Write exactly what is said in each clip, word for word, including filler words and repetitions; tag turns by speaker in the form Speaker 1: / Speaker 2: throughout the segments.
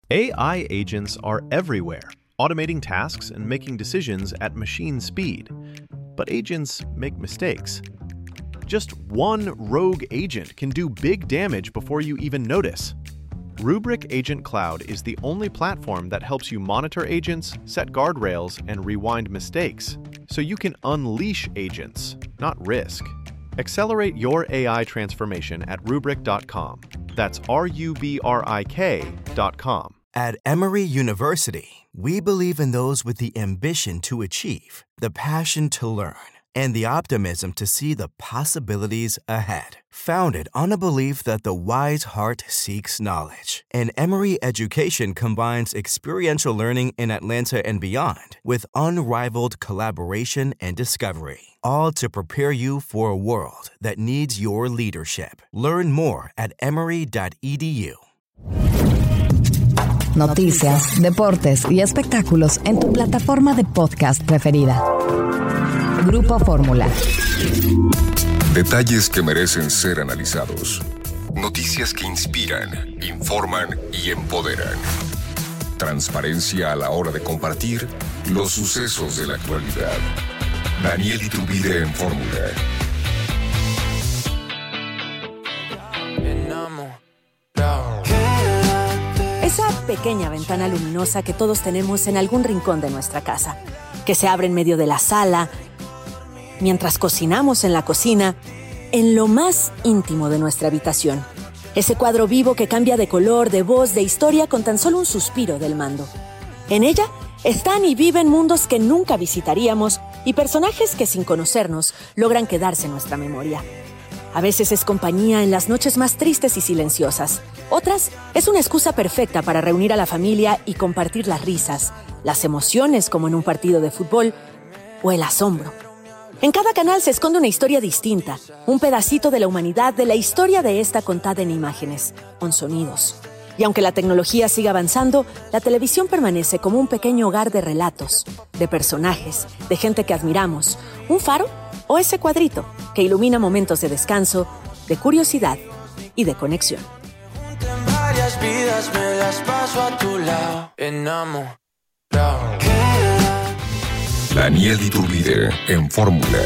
Speaker 1: A I agents are everywhere, automating tasks and making decisions at machine speed. But agents make mistakes. Just one rogue agent can do big damage before you even notice. Rubrik Agent Cloud is the only platform that helps you monitor agents, set guardrails, and rewind mistakes, so you can unleash agents, not risk. Accelerate your A I transformation at rubrik dot com. That's R U B R I K dot com.
Speaker 2: At Emory University, we believe in those with the ambition to achieve, the passion to learn, and the optimism to see the possibilities ahead. Founded on a belief that the wise heart seeks knowledge, and Emory Education combines experiential learning in Atlanta and beyond with unrivaled collaboration and discovery, all to prepare you for a world that needs your leadership. Learn more at emory dot e d u.
Speaker 3: Noticias, deportes y espectáculos en tu plataforma de podcast preferida. Grupo Fórmula.
Speaker 4: Detalles que merecen ser analizados. Noticias que inspiran, informan y empoderan. Transparencia a la hora de compartir los sucesos de la actualidad. Daniel Iturbide en Fórmula.
Speaker 5: Esa pequeña ventana luminosa que todos tenemos en algún rincón de nuestra casa, que se abre en medio de la sala, mientras cocinamos en la cocina, en lo más íntimo de nuestra habitación. Ese cuadro vivo que cambia de color, de voz, de historia con tan solo un suspiro del mando. En ella están y viven mundos que nunca visitaríamos y personajes que sin conocernos logran quedarse en nuestra memoria. A veces es compañía en las noches más tristes y silenciosas. Otras es una excusa perfecta para reunir a la familia y compartir las risas, las emociones como en un partido de fútbol o el asombro. En cada canal se esconde una historia distinta, un pedacito de la humanidad, de la historia de esta contada en imágenes, con sonidos. Y aunque la tecnología siga avanzando, la televisión permanece como un pequeño hogar de relatos, de personajes, de gente que admiramos, un faro o ese cuadrito que ilumina momentos de descanso, de curiosidad y de conexión.
Speaker 6: Varias vidas me las paso a tu lado, enamorado.
Speaker 4: Daniel Iturbide en Fórmula.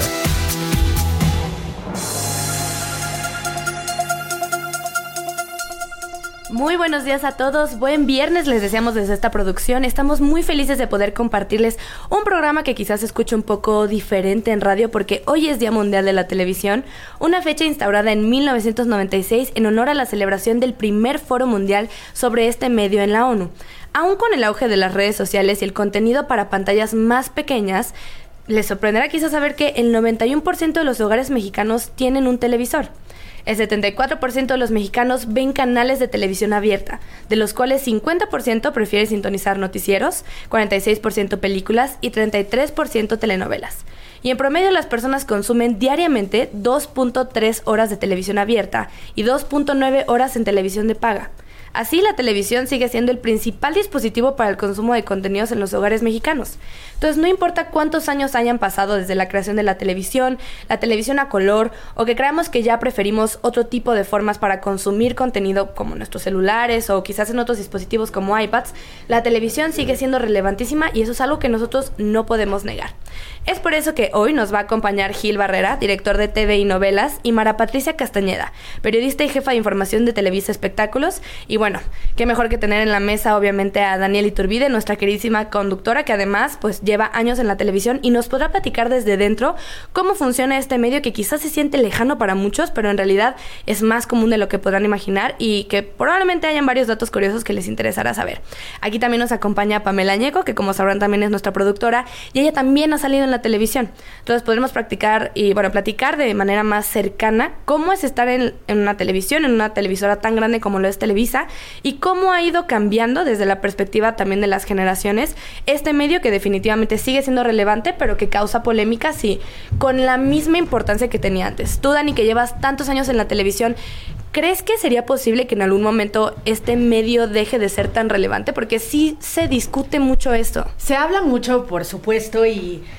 Speaker 7: Muy buenos días a todos, buen viernes les deseamos desde esta producción. Estamos muy felices de poder compartirles un programa que quizás se escuche un poco diferente en radio porque hoy es Día Mundial de la Televisión, una fecha instaurada en mil novecientos noventa y seis en honor a la celebración del primer foro mundial sobre este medio en la ONU. Aún con el auge de las redes sociales y el contenido para pantallas más pequeñas, les sorprenderá quizás saber que el noventa y uno por ciento de los hogares mexicanos tienen un televisor. El setenta y cuatro por ciento de los mexicanos ven canales de televisión abierta, de los cuales cincuenta por ciento prefiere sintonizar noticieros, cuarenta y seis por ciento películas y treinta y tres por ciento telenovelas. Y en promedio las personas consumen diariamente dos punto tres horas de televisión abierta y dos punto nueve horas en televisión de paga. Así, la televisión sigue siendo el principal dispositivo para el consumo de contenidos en los hogares mexicanos. Entonces, no importa cuántos años hayan pasado desde la creación de la televisión, la televisión a color, o que creamos que ya preferimos otro tipo de formas para consumir contenido como nuestros celulares o quizás en otros dispositivos como iPads, la televisión sigue siendo relevantísima y eso es algo que nosotros no podemos negar. Es por eso que hoy nos va a acompañar Gil Barrera, director de T V y Novelas, y Mara Patricia Castañeda, periodista y jefa de información de Televisa Espectáculos. Y bueno, qué mejor que tener en la mesa obviamente a Daniel Iturbide, nuestra queridísima conductora que además pues lleva años en la televisión y nos podrá platicar desde dentro cómo funciona este medio que quizás se siente lejano para muchos, pero en realidad es más común de lo que podrán imaginar y que probablemente hayan varios datos curiosos que les interesará saber. Aquí también nos acompaña Pamela Añeco, que como sabrán también es nuestra productora y ella también ha salido en la televisión. Entonces podremos practicar y bueno, platicar de manera más cercana cómo es estar en, en una televisión, en una televisora tan grande como lo es Televisa y cómo ha ido cambiando desde la perspectiva también de las generaciones este medio que definitivamente sigue siendo relevante pero que causa polémicas y con la misma importancia que tenía antes. Tú, Dani, que llevas tantos años en la televisión, ¿crees que sería posible que en algún momento este medio deje de ser tan relevante? Porque sí se discute mucho esto.
Speaker 8: Se habla mucho, por supuesto, y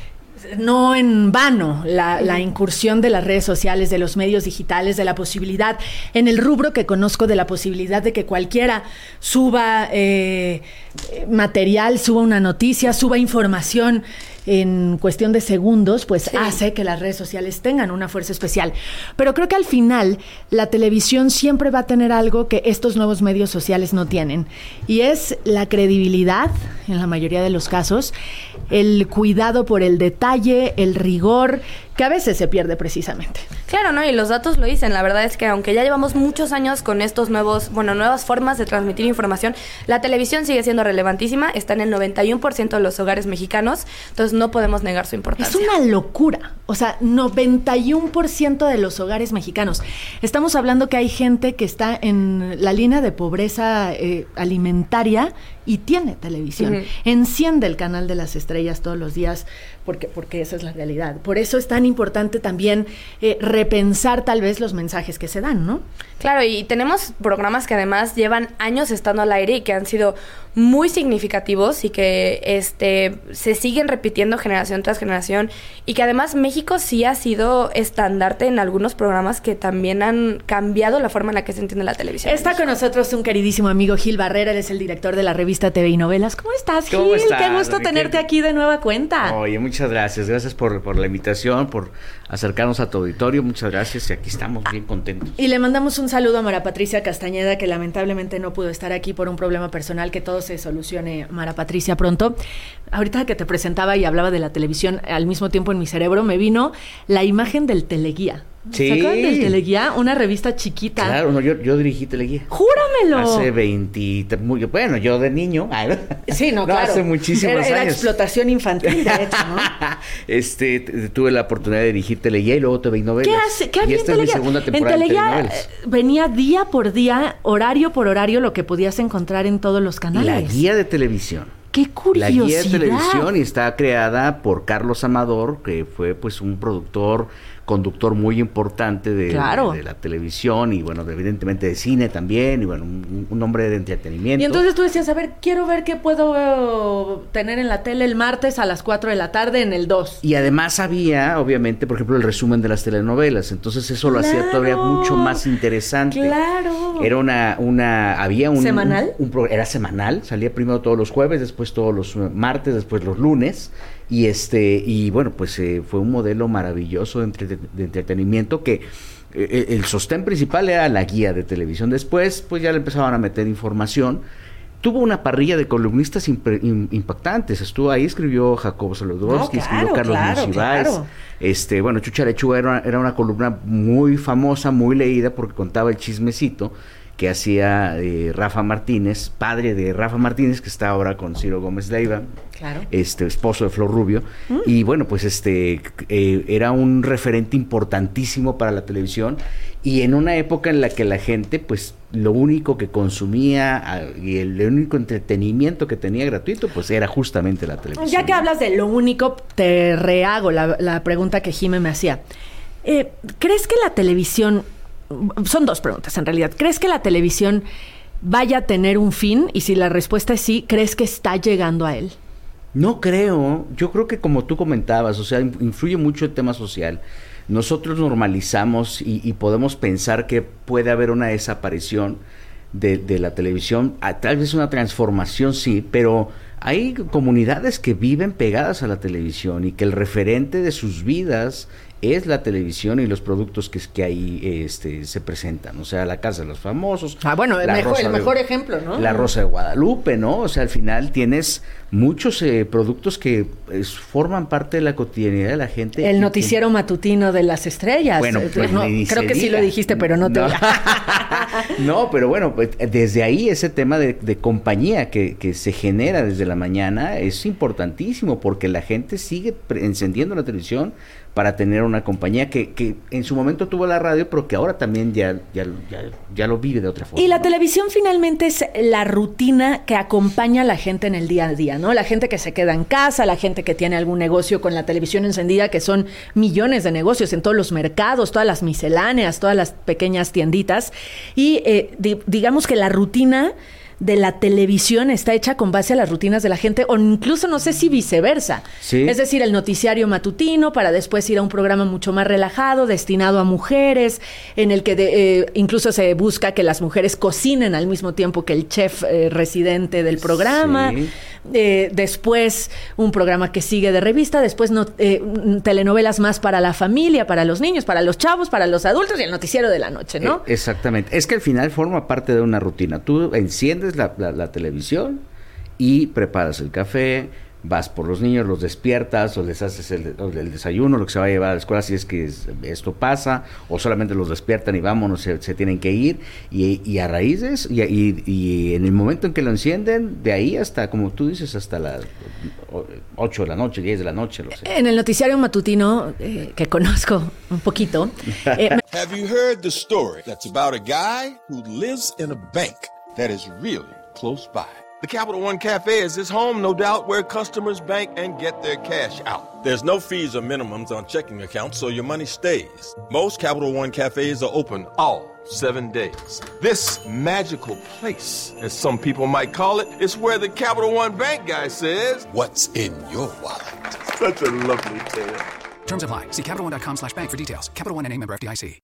Speaker 8: no en vano la, la incursión de las redes sociales, de los medios digitales, de la posibilidad, en el rubro que conozco, de la posibilidad de que cualquiera suba eh, material, suba una noticia, suba información en cuestión de segundos, pues sí. hace que las redes sociales tengan una fuerza especial. Pero creo que al final la televisión siempre va a tener algo que estos nuevos medios sociales no tienen, y es la credibilidad, en la mayoría de los casos, el cuidado por el detalle, el rigor, que a veces se pierde precisamente.
Speaker 7: Claro, ¿no? Y los datos lo dicen. La verdad es que aunque ya llevamos muchos años con estos nuevos, bueno, nuevas formas de transmitir información, la televisión sigue siendo relevantísima, está en el noventa y uno por ciento de los hogares mexicanos, entonces no podemos negar su importancia.
Speaker 8: Es una locura. O sea, noventa y uno por ciento de los hogares mexicanos. Estamos hablando que hay gente que está en la línea de pobreza eh, alimentaria y tiene televisión. Uh-huh. Enciende el canal de las estrellas todos los días porque, porque esa es la realidad. Por eso es tan importante también eh, repensar tal vez los mensajes que se dan, ¿no?
Speaker 7: Claro, y tenemos programas que además llevan años estando al aire y que han sido muy significativos y que este se siguen repitiendo generación tras generación, y que además México sí ha sido estandarte en algunos programas que también han cambiado la forma en la que se entiende la televisión.
Speaker 8: Está con nosotros un queridísimo amigo, Gil Barrera, él es el director de la revista T V y Novelas. ¿Cómo estás, Gil?
Speaker 9: ¿Cómo estás?
Speaker 8: Qué gusto tenerte aquí de nueva cuenta.
Speaker 9: Oye, muchas gracias, gracias por, por la invitación, por acercarnos a tu auditorio, muchas gracias, y aquí estamos bien contentos.
Speaker 8: Y le mandamos un saludo a Mara Patricia Castañeda, que lamentablemente no pudo estar aquí por un problema personal, que todo se solucione, Mara Patricia, pronto. Ahorita que te presentaba y hablaba de la televisión, al mismo tiempo en mi cerebro me vino la imagen del teleguía.
Speaker 9: Sí.
Speaker 8: ¿Se acuerdan del Teleguía? Una revista chiquita.
Speaker 9: Claro, no, yo, yo dirigí Teleguía.
Speaker 8: ¡Júramelo!
Speaker 9: Hace veinte... Muy, bueno, yo de niño.
Speaker 8: Sí, no,
Speaker 9: no
Speaker 8: claro.
Speaker 9: Hace muchísimos
Speaker 8: era,
Speaker 9: era
Speaker 8: era
Speaker 9: años.
Speaker 8: explotación infantil, de hecho, ¿no?
Speaker 9: este, tuve la oportunidad de dirigir Teleguía y luego T V y Novelas.
Speaker 8: ¿Qué hace? ¿Qué había
Speaker 9: y esta
Speaker 8: en
Speaker 9: es mi
Speaker 8: Teleguía?
Speaker 9: segunda temporada
Speaker 8: en Teleguía
Speaker 9: de telenovelas.
Speaker 8: venía día por día, horario por horario, lo que podías encontrar en todos los canales.
Speaker 9: La guía de televisión.
Speaker 8: ¡Qué curiosidad!
Speaker 9: La guía de televisión, y está creada por Carlos Amador, que fue pues un productor, conductor muy importante de,
Speaker 8: claro.
Speaker 9: de, de la televisión y bueno, de, evidentemente de cine también, y bueno, un, un hombre de entretenimiento.
Speaker 8: Y entonces tú decías, a ver, quiero ver qué puedo tener en la tele el martes a las cuatro de la tarde en el dos.
Speaker 9: Y además había, obviamente, por ejemplo, el resumen de las telenovelas, entonces eso lo
Speaker 8: claro.
Speaker 9: hacía todavía mucho más interesante.
Speaker 8: Claro.
Speaker 9: Era una, una, había un...
Speaker 8: ¿Semanal?
Speaker 9: Un, un, era semanal, salía primero todos los jueves, después todos los martes, después los lunes, y este, y bueno, pues eh, fue un modelo maravilloso de, entre, de entretenimiento que eh, el sostén principal era la guía de televisión. Después, pues ya le empezaban a meter información. Tuvo una parrilla de columnistas imp- in, impactantes. Estuvo ahí, escribió Jacobo Saludowski, no, claro, escribió Carlos
Speaker 8: claro,
Speaker 9: Monsiváis.
Speaker 8: Claro.
Speaker 9: Este, bueno, Chucha Lechuga era, era una columna muy famosa, muy leída, porque contaba el chismecito que hacía eh, Rafa Martínez, padre de Rafa Martínez, que está ahora con Ciro Gómez Leiva,
Speaker 8: claro.
Speaker 9: este esposo de Flor Rubio, mm. y bueno, pues este eh, era un referente importantísimo para la televisión, y en una época en la que la gente, pues, lo único que consumía y el, el único entretenimiento que tenía gratuito, pues era justamente la televisión.
Speaker 8: Ya que hablas de lo único, te rehago la, la pregunta que Jime me hacía. Eh, ¿Crees que la televisión... Son dos preguntas en realidad. ¿Crees que la televisión vaya a tener un fin? Y si la respuesta es sí, ¿crees que está llegando a él?
Speaker 9: No creo. Yo creo que como tú comentabas, o sea, influye mucho el tema social. Nosotros normalizamos y, y podemos pensar que puede haber una desaparición de, de la televisión. A, tal vez una transformación, sí, pero hay comunidades que viven pegadas a la televisión y que el referente de sus vidas es la televisión y los productos que, que ahí este, se presentan, o sea, la Casa de los Famosos.
Speaker 8: Ah, bueno, el mejor, el mejor
Speaker 9: de,
Speaker 8: ejemplo, ¿no?
Speaker 9: La Rosa de Guadalupe, ¿no? O sea, al final tienes muchos eh, productos que eh, forman parte de la cotidianidad de la gente.
Speaker 8: El noticiero que... matutino de las estrellas.
Speaker 9: Bueno, pues
Speaker 8: no, creo que diga. Sí lo dijiste, pero no te...
Speaker 9: No, no pero bueno, pues, desde ahí ese tema de, de compañía que, que se genera desde la mañana es importantísimo, porque la gente sigue pre- encendiendo la televisión para tener una compañía que, que en su momento tuvo la radio, pero que ahora también ya, ya, ya, ya lo vive de otra forma.
Speaker 8: Y la televisión finalmente es la rutina que acompaña a la gente en el día a día, ¿no? La gente que se queda en casa, la gente que tiene algún negocio con la televisión encendida, que son millones de negocios en todos los mercados, todas las misceláneas, todas las pequeñas tienditas. Y eh, di- digamos que la rutina de la televisión está hecha con base a las rutinas de la gente, o incluso no sé si viceversa.
Speaker 9: Sí.
Speaker 8: Es decir, el noticiario matutino para después ir a un programa mucho más relajado, destinado a mujeres, en el que de, eh, incluso se busca que las mujeres cocinen al mismo tiempo que el chef eh, residente del programa.
Speaker 9: Sí.
Speaker 8: Eh, después un programa que sigue de revista, después no, eh, telenovelas más para la familia, para los niños, para los chavos, para los adultos y el noticiero de la noche, ¿no?
Speaker 9: Eh, exactamente. Es que al final forma parte de una rutina. Tú enciendes la, la, la televisión y preparas el café, vas por los niños, los despiertas, o les haces el, el desayuno, lo que se va a llevar a la escuela si es que es, esto pasa, o solamente los despiertan y vámonos, se, se tienen que ir, y, y a raíz de eso, y, y, y en el momento en que lo encienden, de ahí hasta, como tú dices, hasta las ocho de la noche, diez de la noche, lo sé.
Speaker 8: En el noticiario matutino, eh, que conozco un poquito... Eh, me...
Speaker 10: Have you heard the story that's about a guy who lives in a bank that is really close by? The Capital One Cafe is his home, no doubt, where customers bank and get their cash out. There's no fees or minimums on checking accounts, so your money stays. Most Capital One Cafes are open all seven days. This magical place, as some people might call it, is where the Capital One Bank guy says, "What's in your wallet?" Such a lovely tale.
Speaker 11: Terms apply. See Capital One dot com slash bank for details. Capital One N A member F D I C.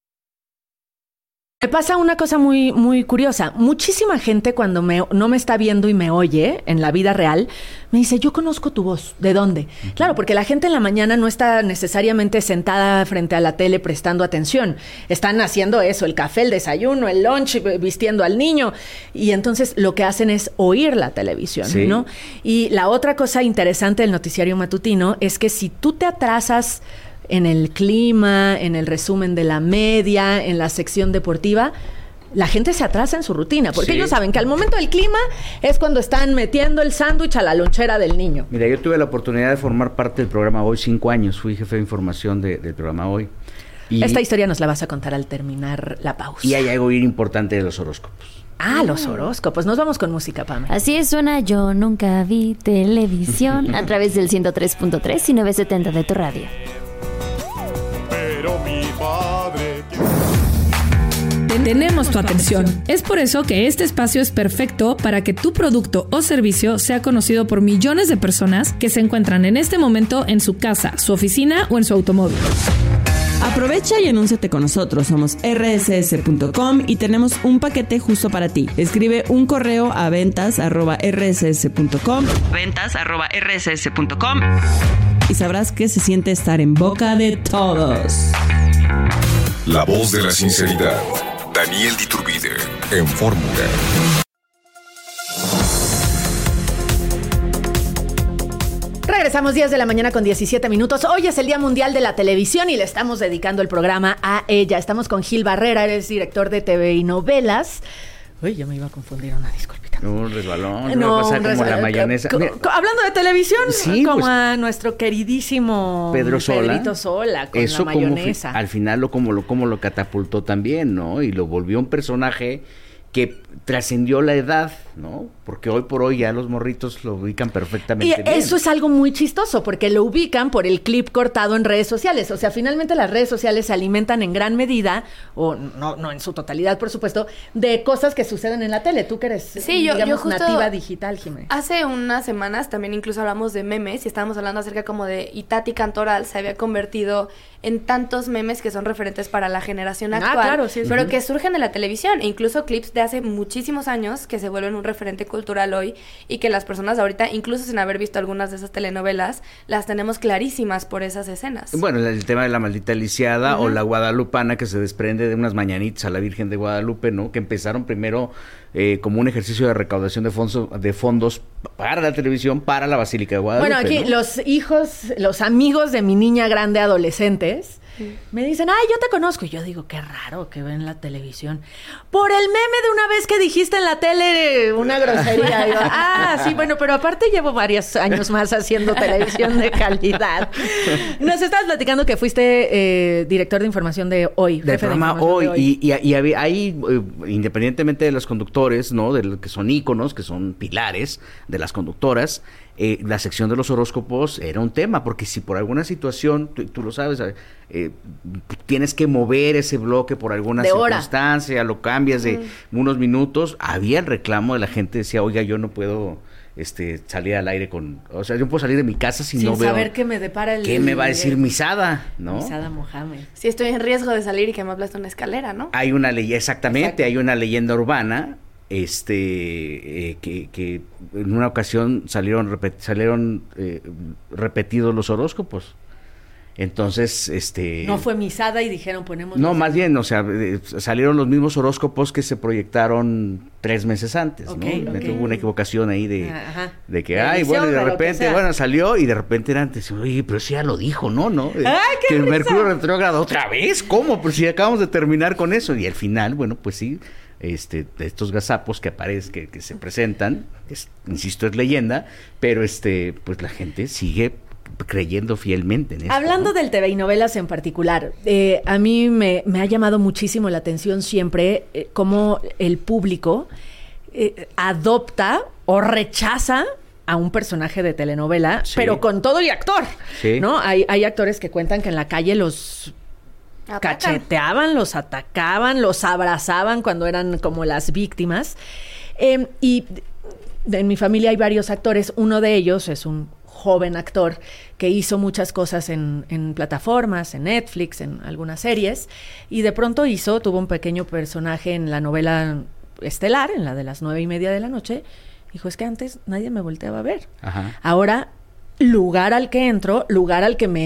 Speaker 8: Me pasa una cosa muy, muy curiosa. Muchísima gente cuando me, no me está viendo y me oye en la vida real, me dice, yo conozco tu voz. ¿De dónde? Uh-huh. Claro, porque la gente en la mañana no está necesariamente sentada frente a la tele prestando atención. Están haciendo eso, el café, el desayuno, el lunch, vistiendo al niño. Y entonces lo que hacen es oír la televisión, sí. ¿no? Y la otra cosa interesante del noticiario matutino es que si tú te atrasas en el clima, en el resumen de la media, en la sección deportiva, la gente se atrasa en su rutina, porque sí. ellos saben que al momento del clima es cuando están metiendo el sándwich a la lonchera del niño.
Speaker 9: Mira, yo tuve la oportunidad de formar parte del programa Hoy cinco años, fui jefe de información de, del programa Hoy. Y,
Speaker 8: Esta historia nos la vas a contar al terminar la pausa.
Speaker 9: Y hay algo bien importante de los horóscopos.
Speaker 8: Ah, los horóscopos. Nos vamos con música, Pamela.
Speaker 12: Así es, suena Yo Nunca Vi Televisión a través del ciento tres punto tres y novecientos setenta de tu radio.
Speaker 13: Pero mi padre... Tenemos tu atención. Es por eso que este espacio es perfecto para que tu producto o servicio sea conocido por millones de personas que se encuentran en este momento en su casa, su oficina o en su automóvil.
Speaker 14: Aprovecha y anúnciate con nosotros. Somos erre ese ese punto com y tenemos un paquete justo para ti. Escribe un correo a ventas arroba erre ese ese punto com ventas arroba erre ese ese punto com y sabrás que se siente estar en boca de todos.
Speaker 4: La voz de la sinceridad. Daniel Diturbide en Fórmula.
Speaker 8: Regresamos diez de la mañana con diecisiete minutos. Hoy es el Día Mundial de la Televisión y le estamos dedicando el programa a ella. Estamos con Gil Barrera, eres director de T V y novelas. Uy, yo me iba a confundir, una disculpita.
Speaker 9: Un resbalón, no, va a pasar como resbalón, la mayonesa.
Speaker 8: Co- co- hablando de televisión,
Speaker 9: sí,
Speaker 8: como
Speaker 9: pues,
Speaker 8: a nuestro queridísimo
Speaker 9: Pedro Sola,
Speaker 8: Pedrito Sola con
Speaker 9: eso
Speaker 8: la mayonesa.
Speaker 9: Como, al final lo como, lo como lo catapultó también, ¿no? Y lo volvió un personaje que trascendió la edad, ¿no? Porque hoy por hoy ya los morritos lo ubican perfectamente
Speaker 8: y
Speaker 9: bien.
Speaker 8: Eso es algo muy chistoso, porque lo ubican por el clip cortado en redes sociales. O sea, finalmente las redes sociales se alimentan en gran medida, o no, no en su totalidad, por supuesto, de cosas que suceden en la tele. Tú que eres,
Speaker 7: sí, yo,
Speaker 8: digamos,
Speaker 7: yo justo
Speaker 8: nativa digital, Jiménez.
Speaker 7: Hace unas semanas también incluso hablamos de memes y estábamos hablando acerca como de Itati Cantoral se había convertido en tantos memes que son referentes para la generación actual,
Speaker 8: ah, claro, sí,
Speaker 7: pero
Speaker 8: sí.
Speaker 7: que surgen de la televisión, e incluso clips de hace muchísimos años que se vuelven un referente cultural hoy y que las personas ahorita, incluso sin haber visto algunas de esas telenovelas, las tenemos clarísimas por esas escenas.
Speaker 9: Bueno, el tema de la maldita lisiada uh-huh. o la guadalupana que se desprende de unas mañanitas a la Virgen de Guadalupe, ¿no? Que empezaron primero eh, como un ejercicio de recaudación de fondos, de fondos para la televisión, para la Basílica de Guadalupe.
Speaker 8: Bueno, aquí
Speaker 9: ¿no?
Speaker 8: los hijos, los amigos de mi niña grande adolescentes me dicen, ay, yo te conozco. Y yo digo, qué raro que ven la televisión. Por el meme de una vez que dijiste en la tele una grosería. Y yo, ah, sí, bueno, pero aparte llevo varios años más haciendo televisión de calidad. Nos estabas platicando que fuiste eh, director de información de Hoy.
Speaker 9: Del programa
Speaker 8: de
Speaker 9: Hoy.
Speaker 8: de hoy.
Speaker 9: Y, y, y había, ahí, eh, independientemente de los conductores, ¿no? De los que son íconos, que son pilares de las conductoras, eh, la sección de los horóscopos era un tema, porque si por alguna situación, tú, tú lo sabes, eh, tienes que mover ese bloque por alguna
Speaker 8: de
Speaker 9: circunstancia, hora. Lo cambias de
Speaker 8: mm.
Speaker 9: unos minutos. Había el reclamo de la gente, decía, oiga, yo no puedo este salir al aire con, o sea, yo no puedo salir de mi casa si
Speaker 8: Sin
Speaker 9: no veo.
Speaker 8: Sin saber qué me depara el...
Speaker 9: ¿Qué me va a decir el, Misada? ¿No?
Speaker 8: Misada Mohamed.
Speaker 7: Si estoy en riesgo de salir y que me aplaste una escalera, ¿no?
Speaker 9: Hay una ley, exactamente, Exacto. hay una leyenda urbana, este, eh, que, que en una ocasión salieron, repet, salieron eh, repetidos los horóscopos. Entonces, este...
Speaker 8: No fue Misada y dijeron ponemos...
Speaker 9: No, más bien, o sea, eh, salieron los mismos horóscopos que se proyectaron tres meses antes, okay, ¿no? Okay. Hubo una equivocación ahí de, de que, ay, bueno, y de repente, bueno, salió y de repente era antes, oye, pero si ya lo dijo, ¿no? ¿no?
Speaker 8: ¡Ay, qué
Speaker 9: Que el
Speaker 8: risa!
Speaker 9: Mercurio retrógrado otra vez, ¿cómo? Pues si acabamos de terminar con eso. Y al final, bueno, pues sí, este, estos gazapos que aparecen, que, que se presentan, es, insisto, es leyenda, pero este, pues la gente sigue creyendo fielmente en esto.
Speaker 8: Hablando
Speaker 9: ¿no?
Speaker 8: del T V y novelas en particular, eh, a mí me, me ha llamado muchísimo la atención siempre eh, cómo el público eh, adopta o rechaza a un personaje de telenovela, sí. pero con todo y actor, sí. ¿no? Hay, hay actores que cuentan que en la calle los Atacan. cacheteaban, los atacaban, los abrazaban cuando eran como las víctimas. Eh, y en mi familia hay varios actores, uno de ellos es un joven actor que hizo muchas cosas en, en plataformas, en Netflix, en algunas series, y de pronto hizo, tuvo un pequeño personaje en la novela estelar, en la de las nueve y media de la noche. Dijo, es que antes nadie me volteaba a ver.
Speaker 9: Ajá.
Speaker 8: Ahora, lugar al que entro, lugar al que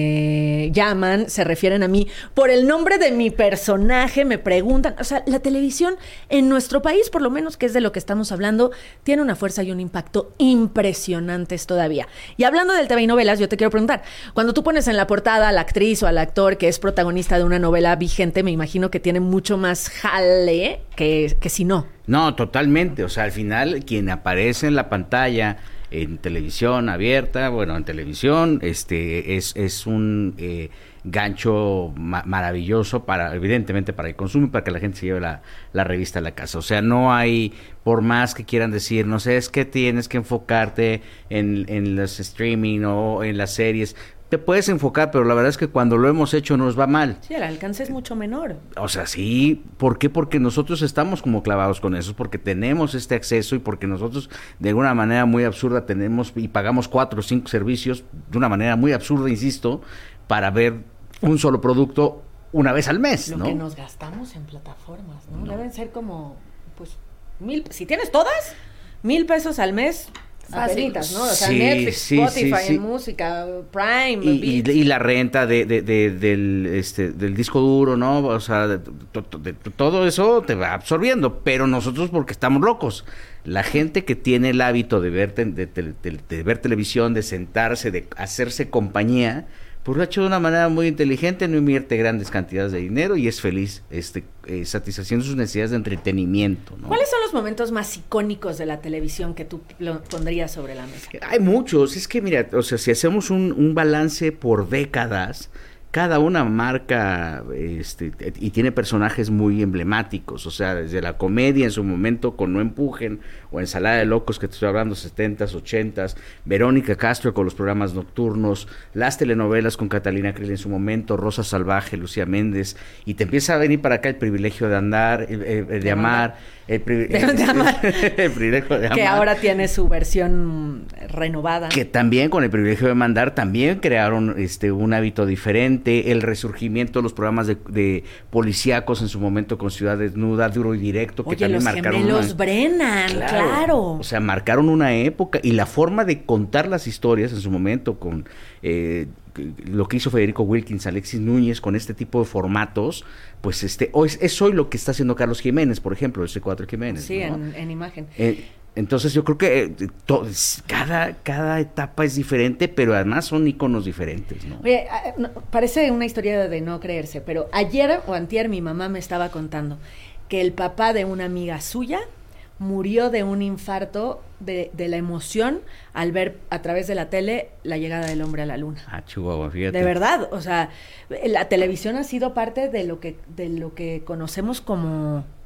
Speaker 8: me llaman, se refieren a mí por el nombre de mi personaje, me preguntan. O sea, la televisión en nuestro país, por lo menos, que es de lo que estamos hablando, tiene una fuerza y un impacto impresionantes todavía. Y hablando del T V y novelas, yo te quiero preguntar, cuando tú pones en la portada a la actriz o al actor que es protagonista de una novela vigente, me imagino que tiene mucho más jale que, que si no.
Speaker 9: No, totalmente. O sea, al final, quien aparece en la pantalla en televisión abierta, bueno, en televisión, este es, es un eh, gancho ma- maravilloso para, evidentemente, para el consumo y para que la gente se lleve la, la revista a la casa. O sea, no hay, por más que quieran decir, no sé, es que tienes que enfocarte en, en los streaming o en las series. Te puedes enfocar, pero la verdad es que cuando lo hemos hecho nos va mal.
Speaker 8: Sí, el alcance es mucho menor.
Speaker 9: O sea, sí. ¿Por qué? Porque nosotros estamos como clavados con eso, porque tenemos este acceso y porque nosotros de alguna manera muy absurda tenemos y pagamos cuatro o cinco servicios de una manera muy absurda, insisto, para ver un solo producto una vez al mes,
Speaker 8: Lo
Speaker 9: ¿no?
Speaker 8: que nos gastamos en plataformas, ¿no? no. Deben ser como, pues, mil, si tienes todas, mil pesos al mes. Apenitas, ¿no? O sea,
Speaker 9: sí,
Speaker 8: Netflix,
Speaker 9: sí,
Speaker 8: Spotify,
Speaker 9: sí, sí.
Speaker 8: en música, Prime,
Speaker 9: y, y, y la renta de, de, de, del, este, del disco duro, ¿no? O sea, de, de, de, de, todo eso te va absorbiendo, pero nosotros porque estamos locos. La gente que tiene el hábito de ver, de, de, de, de, de ver televisión, de sentarse, de hacerse compañía, pues lo ha hecho de una manera muy inteligente, no invierte grandes cantidades de dinero y es feliz este, eh, satisfaciendo sus necesidades de entretenimiento, ¿no?
Speaker 8: ¿Cuáles son los momentos más icónicos de la televisión que tú lo pondrías sobre la mesa?
Speaker 9: Hay muchos, es que mira, o sea, si hacemos un, un balance por décadas, cada una marca este, y tiene personajes muy emblemáticos, o sea, desde la comedia en su momento con No Empujen, o Ensalada de Locos, que te estoy hablando, setentas, ochentas, Verónica Castro con los programas nocturnos, las telenovelas con Catalina Krill en su momento, Rosa Salvaje, Lucía Méndez, y te empieza a venir para acá el privilegio de andar, eh, eh, de, de amar, el, pri-
Speaker 8: de, de amar.
Speaker 9: el privilegio de amar.
Speaker 8: Que ahora tiene su versión renovada.
Speaker 9: Que también con el privilegio de mandar, también crearon este un hábito diferente, el resurgimiento de los programas de, de policíacos en su momento con Ciudad Desnuda, Duro y Directo, que
Speaker 8: Oye,
Speaker 9: también
Speaker 8: los
Speaker 9: marcaron
Speaker 8: gemelos
Speaker 9: una...
Speaker 8: Brennan, claro. claro.
Speaker 9: O sea, marcaron una época y la forma de contar las historias en su momento con eh, lo que hizo Federico Wilkins, Alexis Núñez, con este tipo de formatos, pues este hoy es, es hoy lo que está haciendo Carlos Jiménez, por ejemplo, ese cuatro Jiménez.
Speaker 8: Sí,
Speaker 9: ¿no?
Speaker 8: en, en imagen.
Speaker 9: Eh, entonces yo creo que eh, to, cada, cada etapa es diferente, pero además son íconos diferentes, ¿no?
Speaker 8: Oye, no, parece una historia de no creerse, pero ayer o antier mi mamá me estaba contando que el papá de una amiga suya murió de un infarto de, de la emoción al ver a través de la tele la llegada del hombre a la luna.
Speaker 9: Ah, Chihuahua, fíjate.
Speaker 8: De verdad, o sea, la televisión ha sido parte de lo que, de lo que conocemos como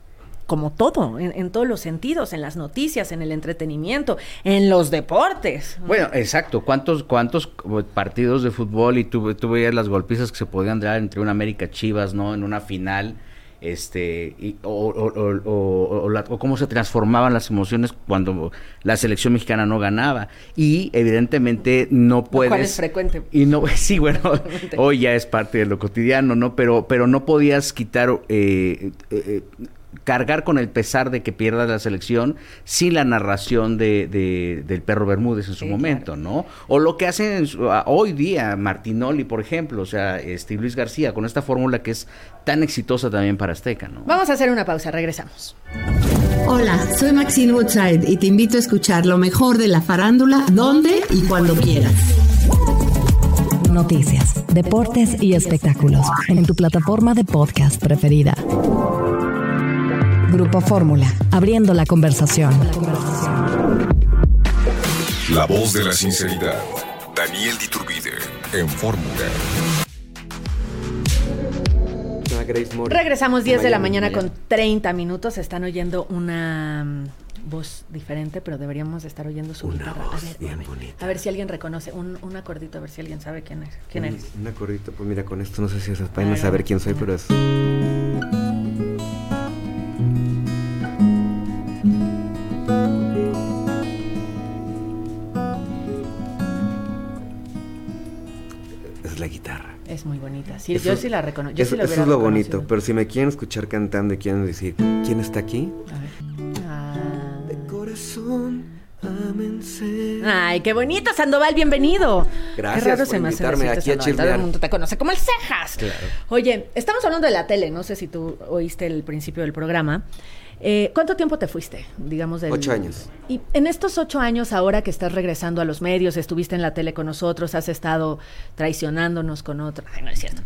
Speaker 8: como todo, en, en todos los sentidos, en las noticias, en el entretenimiento, en los deportes.
Speaker 9: Bueno, exacto. ¿Cuántos cuántos partidos de fútbol y tú, tú veías las golpizas que se podían dar entre una América Chivas, ¿no? En una final, este, y, o, o, o, o, o, la, o cómo se transformaban las emociones cuando la selección mexicana no ganaba. Y evidentemente no puedes...
Speaker 8: ¿Cuál es frecuente?
Speaker 9: Y no, sí, bueno, hoy ya es parte de lo cotidiano, ¿no? Pero, pero no podías quitar... Eh, eh, cargar con el pesar de que pierda la selección sin la narración de, de del Perro Bermúdez en su sí, momento, claro. ¿no? O lo que hacen en su, a, hoy día Martinoli, por ejemplo, o sea, este Luis García, con esta fórmula que es tan exitosa también para Azteca, ¿no?
Speaker 8: Vamos a hacer una pausa, regresamos.
Speaker 15: Hola, soy Maxine Woodside y te invito a escuchar lo mejor de la farándula, donde y cuando quieras.
Speaker 3: Noticias, deportes y espectáculos en tu plataforma de podcast preferida. Grupo Fórmula, abriendo la conversación.
Speaker 4: La voz de la sinceridad. Daniel Diturbide, en Fórmula.
Speaker 8: Regresamos diez de la mañana con treinta minutos. Están oyendo una um, voz diferente, pero deberíamos estar oyendo su
Speaker 16: una
Speaker 8: guitarra.
Speaker 16: voz
Speaker 8: a ver,
Speaker 16: bien
Speaker 8: a ver,
Speaker 16: bonita.
Speaker 8: A ver si alguien reconoce un, un acordito, a ver si alguien sabe quién es. ¿Quién
Speaker 16: un,
Speaker 8: eres?
Speaker 16: Un acordito, pues mira, con esto no sé si es pena saber quién soy, pero es... la guitarra.
Speaker 8: Es muy bonita. Sí,
Speaker 16: eso,
Speaker 8: yo sí la reconozco.
Speaker 16: Eso,
Speaker 8: sí
Speaker 16: eso es lo bonito, pero si me quieren escuchar cantando y quieren decir, ¿quién está aquí?
Speaker 8: A ver. Ah.
Speaker 16: De corazón, ámense.
Speaker 8: Ay, qué bonito, Sandoval, bienvenido.
Speaker 16: Gracias
Speaker 8: qué raro
Speaker 16: por
Speaker 8: se me
Speaker 16: invitarme
Speaker 8: hace
Speaker 16: aquí a chismear.
Speaker 8: Todo el mundo te conoce como el Cejas.
Speaker 16: Claro.
Speaker 8: Oye, estamos hablando de la tele, no sé si tú oíste el principio del programa. Eh, ¿Cuánto tiempo te fuiste? Digamos del...
Speaker 16: Ocho años.
Speaker 8: Y en estos ocho años, ahora que estás regresando a los medios, estuviste en la tele con nosotros, has estado traicionándonos con otros. Ay, no es cierto.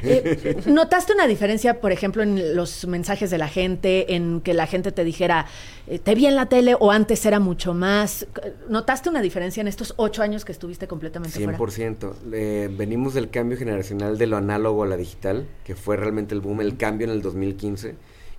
Speaker 8: Eh, ¿Notaste una diferencia, por ejemplo, en los mensajes de la gente, en que la gente te dijera, eh, te vi en la tele, o antes era mucho más? ¿Notaste una diferencia en estos ocho años que estuviste completamente
Speaker 16: cien por ciento.
Speaker 8: fuera?
Speaker 16: Eh, venimos del cambio generacional de lo análogo a la digital, que fue realmente el boom, el cambio en el dos mil quince.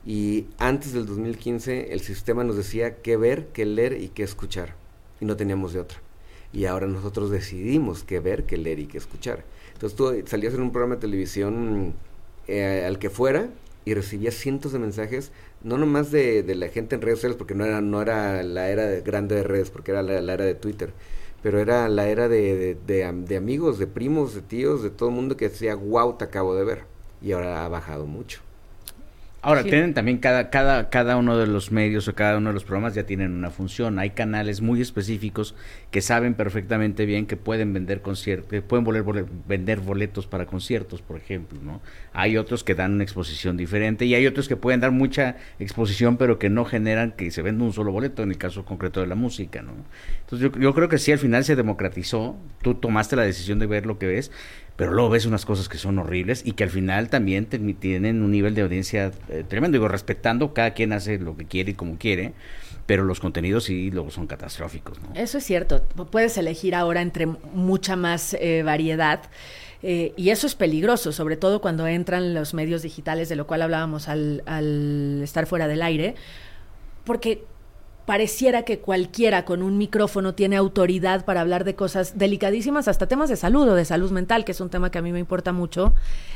Speaker 16: Y antes del dos mil quince el sistema nos decía qué ver, qué leer y qué escuchar, y no teníamos de otra. Y ahora nosotros decidimos qué ver, qué leer y qué escuchar. Entonces tú salías en un programa de televisión eh, al que fuera y recibías cientos de mensajes, no nomás de, de la gente en redes sociales, porque no era, no era la era de, grande de redes, porque era la, la era de Twitter, pero era la era de, de, de, de amigos, de primos, de tíos, de todo el mundo que decía, wow, te acabo de ver. Y ahora ha bajado mucho.
Speaker 9: Ahora,
Speaker 8: Sí.
Speaker 9: tienen también cada, cada, cada uno de los medios o cada uno de los programas ya tienen una función. Hay canales muy específicos que saben perfectamente bien que pueden vender conciertos, que pueden voler, voler, vender boletos para conciertos, por ejemplo, ¿no? Hay otros que dan una exposición diferente y hay otros que pueden dar mucha exposición pero que no generan que se venda un solo boleto, en el caso concreto de la música, ¿no? Entonces yo, yo creo que sí, al final se democratizó, tú tomaste la decisión de ver lo que ves, pero luego ves unas cosas que son horribles y que al final también te, tienen un nivel de audiencia eh, tremendo, digo, respetando, cada quien hace lo que quiere y como quiere, pero los contenidos sí luego son catastróficos, ¿no?
Speaker 8: Eso es cierto, puedes elegir ahora entre mucha más eh, variedad, eh, y eso es peligroso, sobre todo cuando entran los medios digitales, de lo cual hablábamos al, al estar fuera del aire, porque pareciera que cualquiera con un micrófono tiene autoridad para hablar de cosas delicadísimas, hasta temas de salud o de salud mental, que es un tema que a mí me importa mucho,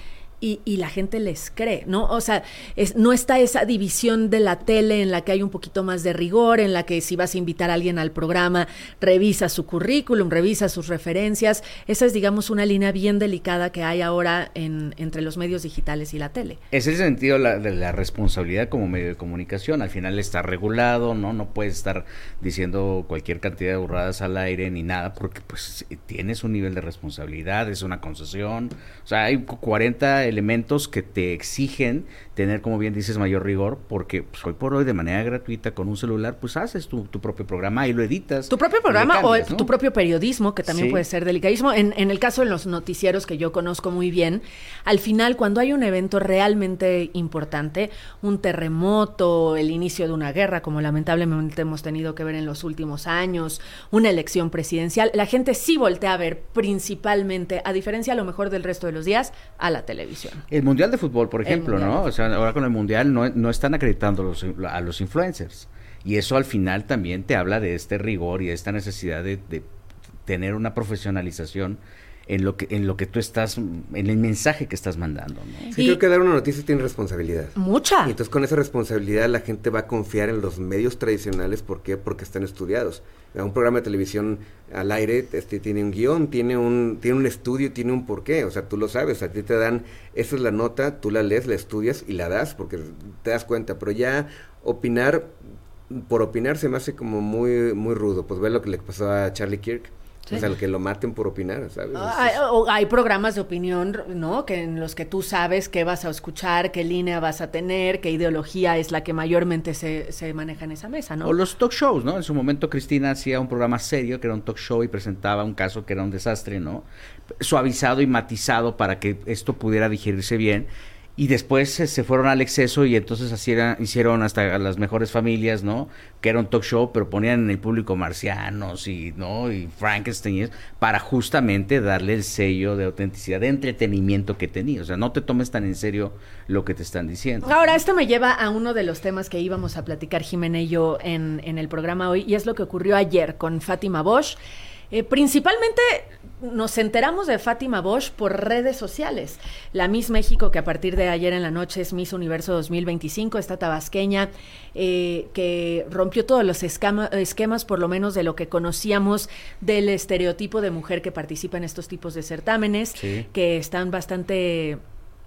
Speaker 8: y, y la gente les cree, ¿no? O sea, es, no está esa división de la tele en la que hay un poquito más de rigor, en la que si vas a invitar a alguien al programa, revisa su currículum, revisa sus referencias. Esa es, digamos, una línea bien delicada que hay ahora en, entre los medios digitales y la tele.
Speaker 9: Es el sentido la, de la responsabilidad como medio de comunicación. Al final está regulado, ¿no? No puedes estar diciendo cualquier cantidad de burradas al aire ni nada, porque pues tienes un nivel de responsabilidad, es una concesión. O sea, hay cuarenta elementos que te exigen tener, como bien dices, mayor rigor, porque pues, hoy por hoy de manera gratuita con un celular, pues haces tu, tu propio programa y lo editas.
Speaker 8: Tu propio programa
Speaker 9: cambias,
Speaker 8: o
Speaker 9: ¿no?
Speaker 8: tu propio periodismo, que también
Speaker 9: Sí.
Speaker 8: puede ser delicadísimo. En, en el caso de los noticieros que yo conozco muy bien, al final, cuando hay un evento realmente importante, un terremoto, el inicio de una guerra, como lamentablemente hemos tenido que ver en los últimos años, una elección presidencial, la gente sí voltea a ver principalmente, a diferencia a lo mejor del resto de los días, a la televisión. televisión.
Speaker 9: El Mundial de Fútbol, por ejemplo, ¿no? O sea, ahora con el Mundial no, no están acreditando los, a los influencers. Y eso al final también te habla de este rigor y de esta necesidad de, de tener una profesionalización en lo que en lo que tú estás, en el mensaje que estás mandando, ¿no?
Speaker 16: Sí, y creo que dar una noticia tiene responsabilidad.
Speaker 8: Mucha.
Speaker 16: Y entonces con esa responsabilidad la gente va a confiar en los medios tradicionales. ¿Por qué? Porque están estudiados. Un programa de televisión al aire este, tiene un guión, tiene un tiene un estudio, tiene un porqué. O sea, tú lo sabes, a ti te dan, esa es la nota, tú la lees, la estudias y la das porque te das cuenta. Pero ya opinar, por opinar se me hace como muy, muy rudo. Pues ve lo que le pasó a Charlie Kirk. Sí. O sea, el que lo maten por opinar, ¿sabes?
Speaker 8: Ah, hay, o, hay programas de opinión, ¿no? Que en los que tú sabes qué vas a escuchar, qué línea vas a tener, qué ideología es la que mayormente se, se maneja en esa mesa, ¿no?
Speaker 9: O los talk shows, ¿no? En su momento Cristina hacía un programa serio que era un talk show y presentaba un caso que era un desastre, ¿no? Suavizado y matizado para que esto pudiera digerirse bien. Y después se, se fueron al exceso y entonces así era, hicieron hasta Las Mejores Familias, ¿no? Que era un talk show, pero ponían en el público marcianos y, ¿no? Y Frankenstein, para justamente darle el sello de autenticidad, de entretenimiento que tenía. O sea, no te tomes tan en serio lo que te están diciendo.
Speaker 8: Ahora, esto me lleva a uno de los temas que íbamos a platicar Jimena y yo en, en el programa hoy, y es lo que ocurrió ayer con Fátima Bosch. Eh, principalmente nos enteramos de Fátima Bosch por redes sociales. La Miss México, que a partir de ayer en la noche es Miss Universo dos mil veinticinco, esta tabasqueña eh, que rompió todos los escama, esquemas, por lo menos de lo que conocíamos del estereotipo de mujer que participa en estos tipos de certámenes, sí, que están bastante...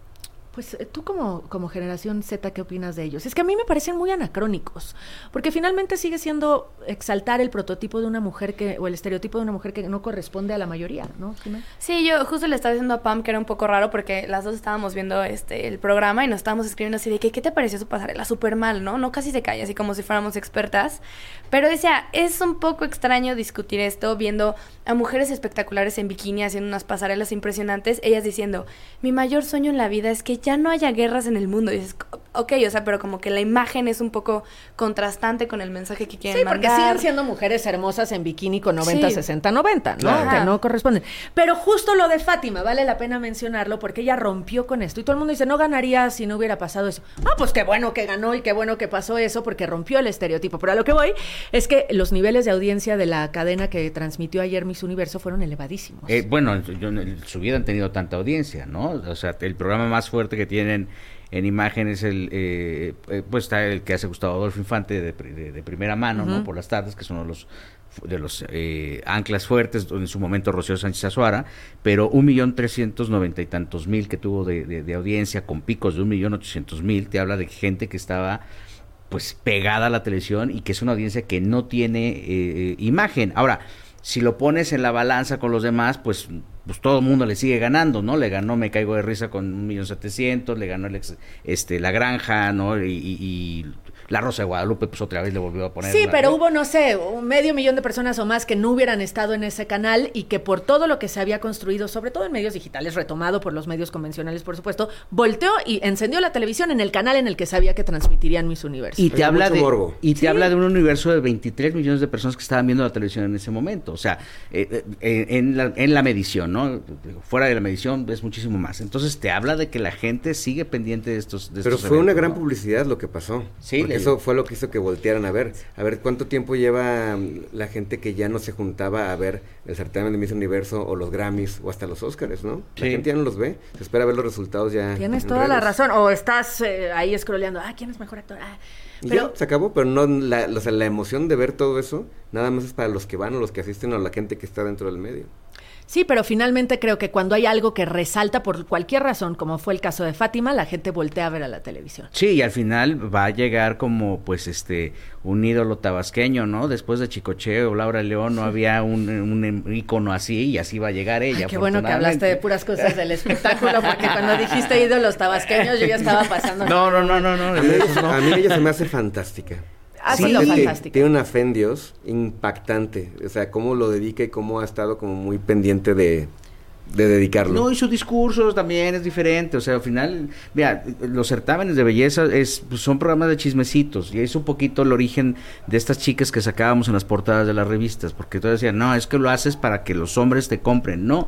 Speaker 8: Pues tú como, como generación Z, ¿qué opinas de ellos? Es que a mí me parecen muy anacrónicos, porque finalmente sigue siendo exaltar el prototipo de una mujer que, o el estereotipo de una mujer que no corresponde a la mayoría, ¿no? Jimena.
Speaker 7: Sí, yo justo le estaba diciendo a Pam que era un poco raro porque las dos estábamos viendo este el programa y nos estábamos escribiendo así de que ¿qué te pareció su pasarela? Súper mal, ¿no? No casi se cae, así como si fuéramos expertas, pero decía, es un poco extraño discutir esto viendo a mujeres espectaculares en bikini haciendo unas pasarelas impresionantes, ellas diciendo, mi mayor sueño en la vida es que ya no haya guerras en el mundo. Y dices, ok, o sea, pero como que la imagen es un poco contrastante con el mensaje que quieren
Speaker 8: sí,
Speaker 7: mandar.
Speaker 8: Sí, porque siguen siendo mujeres hermosas en bikini con noventa, sí, sesenta, noventa, ¿no?
Speaker 7: Claro.
Speaker 8: Que no corresponden. Pero justo lo de Fátima, vale la pena mencionarlo porque ella rompió con esto. Y todo el mundo dice, no ganaría si no hubiera pasado eso. Ah, pues qué bueno que ganó y qué bueno que pasó eso porque rompió el estereotipo. Pero a lo que voy es que los niveles de audiencia de la cadena que transmitió ayer Miss Universo fueron elevadísimos.
Speaker 9: Eh, bueno, yo, en su vida han tenido tanta audiencia, ¿no? O sea, el programa más fuerte que tienen en imagen es el, eh, pues está el que hace Gustavo Adolfo Infante de, de, de primera mano, uh-huh, ¿no? Por las tardes, que son uno de los de los eh, anclas fuertes, en su momento Rocío Sánchez Azuara, pero un millón trescientos noventa y tantos mil que tuvo de, de, de audiencia, con picos de un millón ochocientos mil, te habla de gente que estaba pues pegada a la televisión y que es una audiencia que no tiene eh, imagen. Ahora, si lo pones en la balanza con los demás, pues, pues todo el mundo le sigue ganando, ¿no? Le ganó Me Caigo de Risa con un millón setecientos, le ganó el ex, este La Granja, ¿no? Y, y, y La Rosa de Guadalupe, pues otra vez le volvió a poner.
Speaker 8: Sí,
Speaker 9: una,
Speaker 8: pero
Speaker 9: ¿no?
Speaker 8: hubo, no sé, un medio millón de personas o más que no hubieran estado en ese canal y que por todo lo que se había construido, sobre todo en medios digitales, retomado por los medios convencionales, por supuesto, volteó y encendió la televisión en el canal en el que sabía que transmitirían Miss Universo.
Speaker 9: Y te habla de morbo. Y te
Speaker 8: ¿Sí?
Speaker 9: habla de un universo de veintitrés millones de personas que estaban viendo la televisión en ese momento. O sea, eh, eh, en, la, en la medición, ¿no? Fuera de la medición es muchísimo más. Entonces te habla de que la gente sigue pendiente de estos de
Speaker 16: Pero
Speaker 9: estos
Speaker 16: fue
Speaker 9: eventos,
Speaker 16: una gran
Speaker 9: ¿no?
Speaker 16: publicidad lo que pasó.
Speaker 9: Sí,
Speaker 16: porque
Speaker 9: le...
Speaker 16: eso fue lo que hizo que voltearan a ver. A ver, ¿cuánto tiempo lleva la gente que ya no se juntaba a ver el certamen de Miss Universo o los Grammys o hasta los Óscares, ¿no? La
Speaker 9: Sí.
Speaker 16: gente ya no los ve. Se espera ver los resultados ya.
Speaker 8: Tienes
Speaker 16: en
Speaker 8: toda
Speaker 16: redes.
Speaker 8: la razón. O estás eh, ahí scrolleando, ah, ¿quién es mejor actor? Ah.
Speaker 16: Y
Speaker 8: Pero
Speaker 16: ya, se acabó, pero no la, o sea, la emoción de ver todo eso, nada más es para los que van o los que asisten o la gente que está dentro del medio.
Speaker 8: sí, pero finalmente creo que cuando hay algo que resalta por cualquier razón, como fue el caso de Fátima, la gente voltea a ver a la televisión.
Speaker 9: Sí, y al final va a llegar como, pues, este, un ídolo tabasqueño, ¿no? Después de Chicocheo, Laura León, no había un, un ícono así, y así va a llegar ella.
Speaker 8: Ay, qué bueno que hablaste de puras cosas del espectáculo, porque cuando dijiste ídolos tabasqueños, yo ya estaba pasando.
Speaker 9: No, no, no, no, no.
Speaker 16: A mí, ella, a mí ella se me hace fantástica.
Speaker 8: Ha
Speaker 16: Sí,
Speaker 8: sido
Speaker 16: tiene,
Speaker 8: fantástica.
Speaker 16: tiene una fe en Dios impactante. O sea, cómo lo dedica y cómo ha estado como muy pendiente de, de dedicarlo.
Speaker 9: No, y su discurso también es diferente, o sea, al final, mira, los certámenes de belleza es, pues, son programas de chismecitos, y es un poquito el origen de estas chicas que sacábamos en las portadas de las revistas, porque todos decían, no, es que lo haces para que los hombres te compren, no,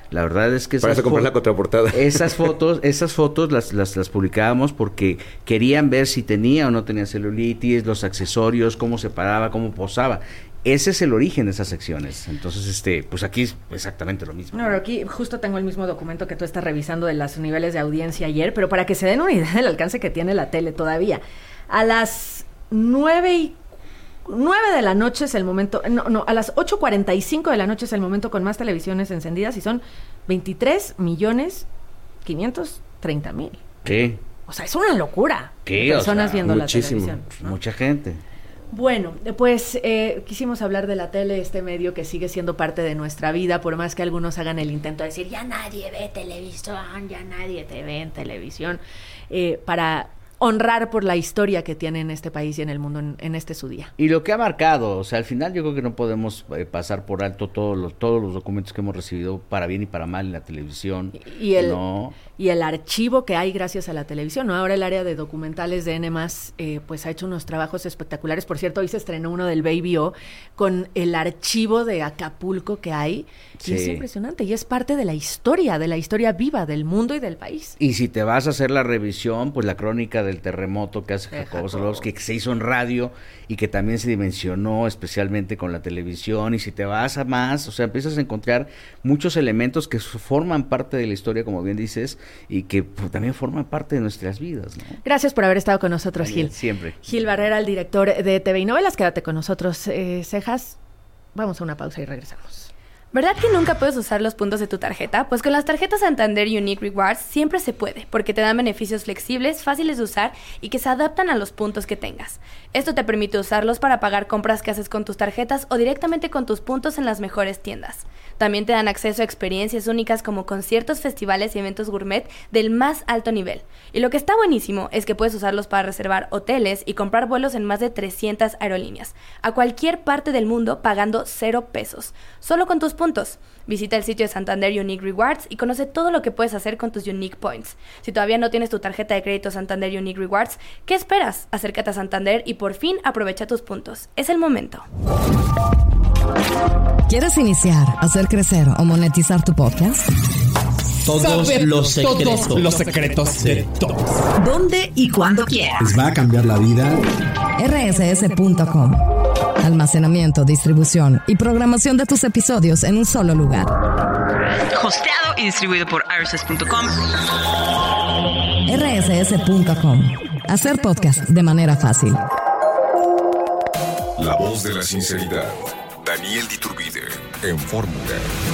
Speaker 9: La verdad es que
Speaker 16: para eso comprar la contraportada.
Speaker 9: Esas fotos, esas fotos las, las, las publicábamos porque querían ver si tenía o no tenía celulitis, los accesorios, cómo se paraba, cómo posaba. Ese es el origen de esas secciones. Entonces, este, pues aquí es exactamente lo mismo.
Speaker 8: No, pero aquí justo tengo el mismo documento que tú estás revisando de los niveles de audiencia ayer, pero para que se den una idea del alcance que tiene la tele todavía. A las nueve y nueve de la noche es el momento, no, no, a las ocho cuarenta y cinco de la noche es el momento con más televisiones encendidas y son veintitrés millones quinientos treinta mil.
Speaker 9: ¿Qué?
Speaker 8: O sea, es una locura.
Speaker 9: ¿Qué?
Speaker 8: Personas
Speaker 9: o sea,
Speaker 8: viendo
Speaker 9: muchísimo,
Speaker 8: la televisión, ¿no?
Speaker 9: Mucha gente.
Speaker 8: Bueno, pues eh, quisimos hablar de la tele, este medio que sigue siendo parte de nuestra vida, por más que algunos hagan el intento de decir, ya nadie ve televisión, ya nadie te ve en televisión, eh, para honrar por la historia que tiene en este país y en el mundo en, en este su día.
Speaker 9: Y lo que ha marcado, o sea, al final yo creo que no podemos eh, pasar por alto todos los todos los documentos que hemos recibido para bien y para mal en la televisión.
Speaker 8: Y, y el
Speaker 9: no.
Speaker 8: y el archivo que hay gracias a la televisión, ¿no? Ahora el área de documentales de N más, eh, pues ha hecho unos trabajos espectaculares. Por cierto, hoy se estrenó uno del Baby O con el archivo de Acapulco que hay.
Speaker 9: Sí.
Speaker 8: Y es impresionante y es parte de la historia, de la historia viva del mundo y del país.
Speaker 9: Y si te vas a hacer la revisión, pues la crónica del terremoto que hace Jacobo Zabludowski, que se hizo en radio y que también se dimensionó especialmente con la televisión. Y si te vas a más, o sea, empiezas a encontrar muchos elementos que forman parte de la historia, como bien dices, y que pues, también forman parte de nuestras vidas, ¿no?
Speaker 8: Gracias por haber estado con nosotros,
Speaker 9: También,
Speaker 8: Gil.
Speaker 9: Siempre.
Speaker 8: Gil Barrera, el director de T V y Novelas. Quédate con nosotros, eh, Cejas. Vamos a una pausa y regresamos.
Speaker 7: ¿Verdad que nunca puedes usar los puntos de tu tarjeta? Pues con las tarjetas Santander Unique Rewards siempre se puede, porque te dan beneficios flexibles, fáciles de usar y que se adaptan a los puntos que tengas. Esto te permite usarlos para pagar compras que haces con tus tarjetas o directamente con tus puntos en las mejores tiendas. También te dan acceso a experiencias únicas como conciertos, festivales y eventos gourmet del más alto nivel. Y lo que está buenísimo es que puedes usarlos para reservar hoteles y comprar vuelos en más de trescientas aerolíneas, a cualquier parte del mundo pagando cero pesos, solo con tus puntos. Visita el sitio de Santander Unique Rewards y conoce todo lo que puedes hacer con tus Unique Points. Si todavía no tienes tu tarjeta de crédito Santander Unique Rewards, ¿qué esperas? Acércate a Santander y por fin aprovecha tus puntos. Es el momento.
Speaker 3: ¿Quieres iniciar, hacer crecer o monetizar tu podcast?
Speaker 17: Todos
Speaker 18: Saber
Speaker 17: los secretos.
Speaker 18: todos los secretos de todos.
Speaker 15: ¿Dónde y cuándo quieras?
Speaker 18: Les va a cambiar la vida.
Speaker 3: R S S punto com. Almacenamiento, distribución y programación de tus episodios en un solo lugar.
Speaker 14: Hosteado y distribuido por R S S punto com.
Speaker 3: R S S punto com. Hacer podcast de manera fácil.
Speaker 4: La voz de la sinceridad. Daniel Diturbide en Fórmula.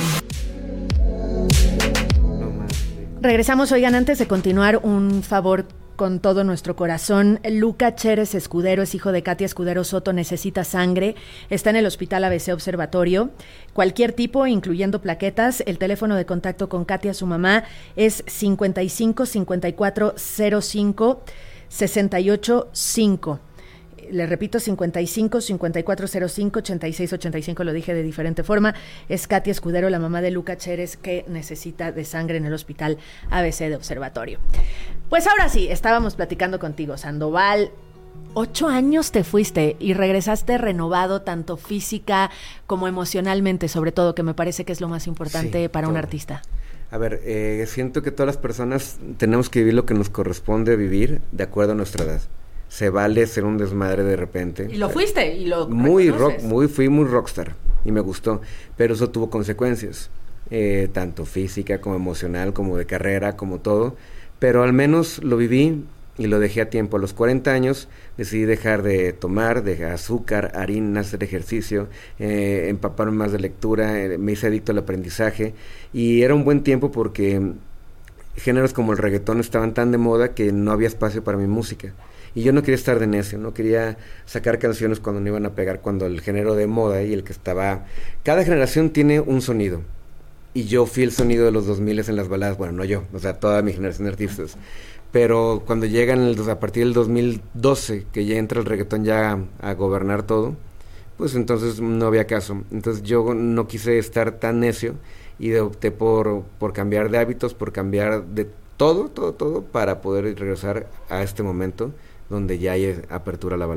Speaker 8: Regresamos, oigan, antes de continuar, un favor con todo nuestro corazón. Luca Chérez Escudero es hijo de Katia Escudero Soto, necesita sangre, está en el Hospital A B C Observatorio, cualquier tipo, incluyendo plaquetas. El teléfono de contacto con Katia, su mamá, es cincuenta y cinco, cincuenta y cuatro cero cinco, sesenta y ocho cinco. Le repito, cincuenta y cinco, cincuenta y cuatro cero cinco, ochenta y seis ochenta y cinco, lo dije de diferente forma. Es Katia Escudero, la mamá de Luca Chérez, que necesita de sangre en el Hospital A B C de Observatorio. Pues ahora sí, estábamos platicando contigo, Sandoval. Ocho años te fuiste y regresaste renovado, tanto física como emocionalmente, sobre todo, que me parece que es lo más importante
Speaker 16: Sí,
Speaker 8: para
Speaker 16: todo.
Speaker 8: un artista.
Speaker 16: A ver, eh, siento que todas las personas tenemos que vivir lo que nos corresponde vivir de acuerdo a nuestra edad. Se vale ser un desmadre de repente.
Speaker 8: Y lo fuiste, y lo
Speaker 16: Muy rock,
Speaker 8: reconoces.
Speaker 16: muy, fui muy rockstar y me gustó, pero eso tuvo consecuencias, eh, tanto física como emocional, como de carrera, como todo, pero al menos lo viví y lo dejé a tiempo. A los cuarenta años decidí dejar de tomar, de azúcar, harina, hacer ejercicio, eh, empaparme más de lectura, eh, me hice adicto al aprendizaje y era un buen tiempo porque géneros como el reggaetón estaban tan de moda que no había espacio para mi música. Y yo no quería estar de necio, no quería sacar canciones cuando no iban a pegar, cuando el género de moda y el que estaba... Cada generación tiene un sonido. Y yo fui el sonido de los dos mil en las baladas, bueno, no yo, o sea, toda mi generación de artistas. Pero cuando llegan el, a partir del dos mil doce, que ya entra el reggaetón ya a, a gobernar todo, pues entonces no había caso. Entonces yo no quise estar tan necio y opté por, por cambiar de hábitos, por cambiar de todo, todo, todo, para poder regresar a este momento donde ya hay apertura a la balada.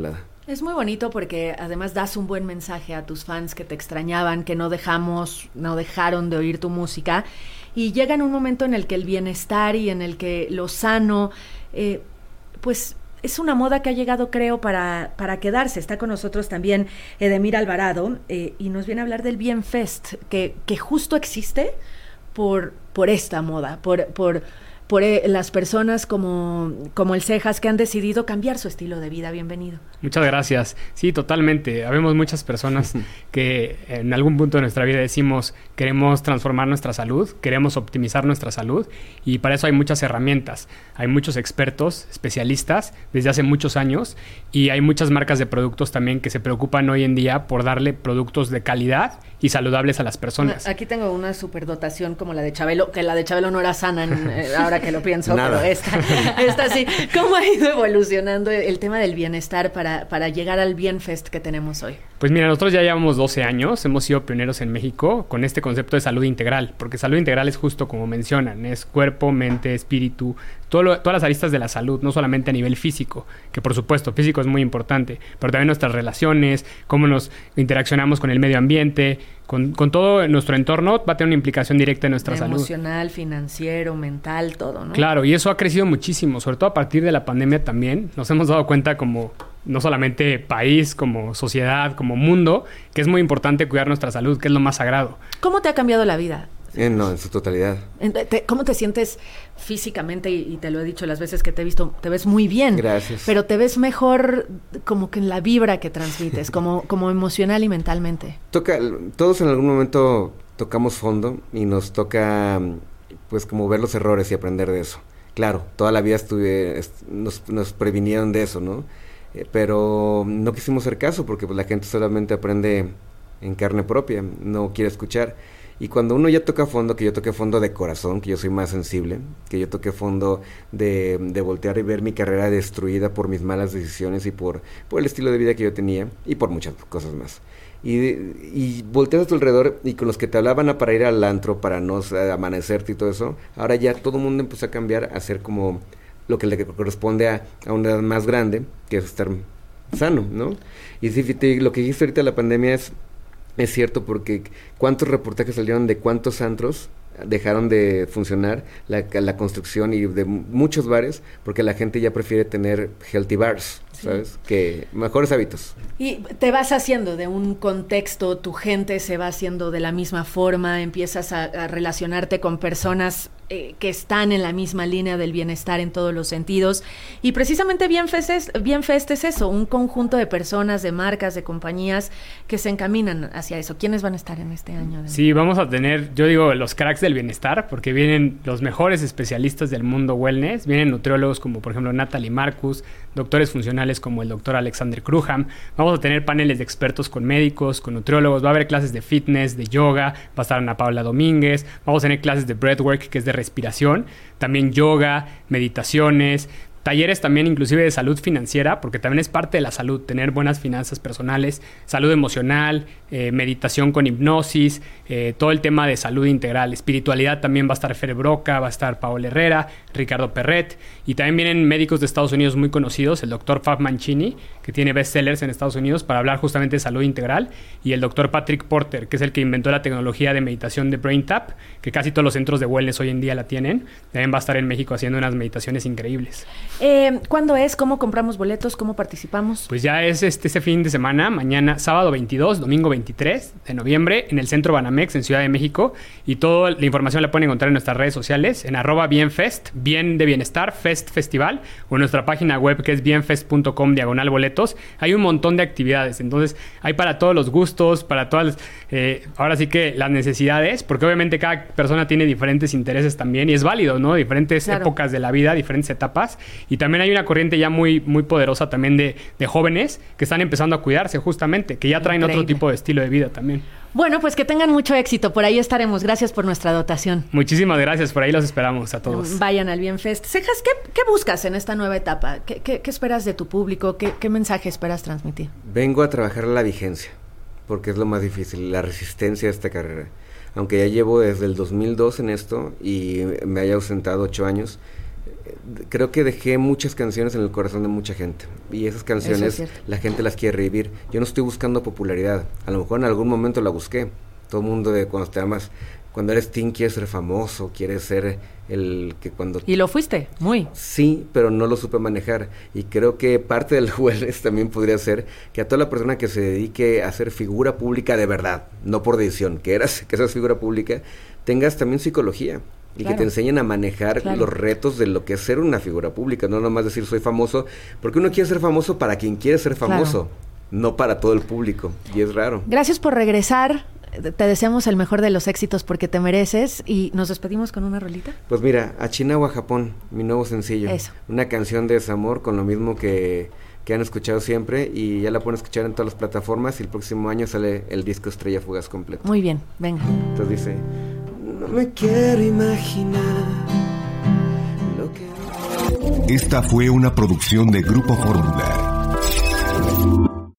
Speaker 8: Es muy bonito porque además das un buen mensaje a tus fans que te extrañaban, que no dejamos, no dejaron de oír tu música, y llega en un momento en el que el bienestar y en el que lo sano, eh, pues es una moda que ha llegado, creo, para, para quedarse. Está con nosotros también Edemir Alvarado, eh, y nos viene a hablar del Bienfest, que, que justo existe por, por esta moda, por... por por eh, las personas como, como el Cejas que han decidido cambiar su estilo de vida. Bienvenido.
Speaker 19: Muchas gracias. Sí, totalmente. Habemos muchas personas que en algún punto de nuestra vida decimos queremos transformar nuestra salud, queremos optimizar nuestra salud, y para eso hay muchas herramientas. Hay muchos expertos, especialistas desde hace muchos años, y hay muchas marcas de productos también que se preocupan hoy en día por darle productos de calidad y saludables a las personas.
Speaker 8: Aquí tengo una superdotación como la de Chabelo, que la de Chabelo no era sana en, eh, ahora que lo pienso, Nada. Pero esta, esta sí. ¿Cómo ha ido evolucionando el tema del bienestar para, para llegar al Bienfest que tenemos hoy?
Speaker 19: Pues mira, nosotros ya llevamos doce años, hemos sido pioneros en México con este concepto de salud integral, porque salud integral es justo como mencionan, es cuerpo, mente, espíritu, todo lo, todas las aristas de la salud, no solamente a nivel físico, que por supuesto físico es muy importante, pero también nuestras relaciones, cómo nos interaccionamos con el medio ambiente, con, con todo nuestro entorno, va a tener una implicación directa en nuestra
Speaker 8: de
Speaker 19: salud.
Speaker 8: Emocional, financiero, mental, todo, ¿no?
Speaker 19: Claro, y eso ha crecido muchísimo, sobre todo a partir de la pandemia también. Nos hemos dado cuenta como no solamente país, como sociedad, como mundo, que es muy importante cuidar nuestra salud, que es lo más sagrado.
Speaker 8: ¿Cómo te ha cambiado la vida?
Speaker 16: Eh, no, en su totalidad.
Speaker 8: ¿Cómo te sientes físicamente? Y te lo he dicho las veces que te he visto, te ves muy bien.
Speaker 16: Gracias.
Speaker 8: Pero te ves mejor como que en la vibra que transmites, como, como emocional y mentalmente.
Speaker 16: Toca, todos en algún momento tocamos fondo y nos toca, pues, como ver los errores y aprender de eso. Claro, toda la vida estuve, nos, nos previnieron de eso, ¿no? Eh, pero no quisimos hacer caso porque pues, la gente solamente aprende en carne propia, no quiere escuchar. Y cuando uno ya toca fondo, que yo toqué fondo de corazón, que yo soy más sensible, que yo toqué fondo de, de voltear y ver mi carrera destruida por mis malas decisiones y por, por el estilo de vida que yo tenía y por muchas cosas más. Y, y volteas a tu alrededor y con los que te hablaban para ir al antro, para no amanecerte y todo eso, ahora ya todo el mundo empezó a cambiar a ser como lo que le corresponde a, a una edad más grande, que es estar sano, ¿no? Y si te, lo que dijiste ahorita de la pandemia es... Es cierto, porque cuántos reportajes salieron de cuántos antros dejaron de funcionar, la, la construcción y de muchos bares, porque la gente ya prefiere tener healthy bars, ¿sabes? Sí. Que mejores hábitos.
Speaker 8: Y te vas haciendo de un contexto, tu gente se va haciendo de la misma forma, empiezas a, a relacionarte con personas eh, que están en la misma línea del bienestar en todos los sentidos. Y precisamente Bienfest es, Bienfest es eso, un conjunto de personas, de marcas, de compañías que se encaminan hacia eso. ¿Quiénes van a estar en este año?
Speaker 19: Sí, vamos a tener, yo digo, los cracks del bienestar, porque vienen los mejores especialistas del mundo wellness, vienen nutriólogos como por ejemplo Natalie Marcus, doctores funcionales como el doctor Alexander Cruham, vamos a tener paneles de expertos con médicos, con nutriólogos, va a haber clases de fitness, de yoga, va a estar Ana Paula Domínguez, vamos a tener clases de breathwork, que es de respiración, también yoga, meditaciones, talleres también inclusive de salud financiera, porque también es parte de la salud, tener buenas finanzas personales, salud emocional, eh, meditación con hipnosis, eh, todo el tema de salud integral, espiritualidad también va a estar Fer Broca, va a estar Paola Herrera, Ricardo Perret, y también vienen médicos de Estados Unidos muy conocidos, el doctor Fab Mancini, que tiene bestsellers en Estados Unidos para hablar justamente de salud integral, y el doctor Patrick Porter, que es el que inventó la tecnología de meditación de BrainTap, que casi todos los centros de wellness hoy en día la tienen, también va a estar en México haciendo unas meditaciones increíbles.
Speaker 8: Eh, ¿Cuándo es? ¿Cómo compramos boletos? ¿Cómo participamos?
Speaker 19: Pues ya es este, este fin de semana, mañana, sábado veintidós, domingo veintitrés de noviembre, en el Centro Banamex, en Ciudad de México. Y toda la información la pueden encontrar en nuestras redes sociales, en arroba bienfest, bien de bienestar, fest festival, o en nuestra página web que es bienfest punto com, diagonal boletos. Hay un montón de actividades, entonces hay para todos los gustos, para todas las, eh, ahora sí que las necesidades, porque obviamente cada persona tiene diferentes intereses también, y es válido, ¿no? Diferentes claro. épocas de la vida, diferentes etapas. Y también hay una corriente ya muy, muy poderosa también de, de jóvenes que están empezando a cuidarse justamente, que ya traen Increíble. Otro tipo de estilo de vida también.
Speaker 8: Bueno, pues que tengan mucho éxito. Por ahí estaremos. Gracias por nuestra dotación.
Speaker 19: Muchísimas gracias. Por ahí los esperamos a todos.
Speaker 8: Vayan al Bienfest. Cejas, ¿qué, qué buscas en esta nueva etapa? ¿Qué, qué, qué esperas de tu público? ¿Qué, ¿Qué mensaje esperas transmitir?
Speaker 16: Vengo a trabajar la vigencia, porque es lo más difícil, la resistencia a esta carrera. Aunque ya llevo desde el dos mil dos en esto y me haya ausentado ocho años, creo que dejé muchas canciones en el corazón de mucha gente. Y esas canciones es la gente las quiere revivir. Yo no estoy buscando popularidad. A lo mejor en algún momento la busqué. Todo el mundo de cuando te amas, cuando eres teen quieres ser famoso, quieres ser el que cuando...
Speaker 8: Y lo fuiste, muy.
Speaker 16: Sí, pero no lo supe manejar. Y creo que parte del wellness también podría ser que a toda la persona que se dedique a ser figura pública de verdad, no por decisión, que eras, que seas figura pública, tengas también psicología. Y claro, que te enseñen a manejar claro. los retos de lo que es ser una figura pública, no nomás decir soy famoso, porque uno quiere ser famoso para quien quiere ser famoso, claro. no para todo el público, y es raro.
Speaker 8: Gracias por regresar, te deseamos el mejor de los éxitos porque te mereces, y nos despedimos con una rolita.
Speaker 16: Pues mira, Achinawa Japón, mi nuevo sencillo,
Speaker 8: Eso.
Speaker 16: Una canción de desamor con lo mismo que, que han escuchado siempre, y ya la pueden escuchar en todas las plataformas, y el próximo año sale el disco Estrella Fugaz completo.
Speaker 8: Muy bien, venga.
Speaker 16: Entonces dice... No me quiero imaginar lo que...
Speaker 4: Esta fue una producción de Grupo Fórmula.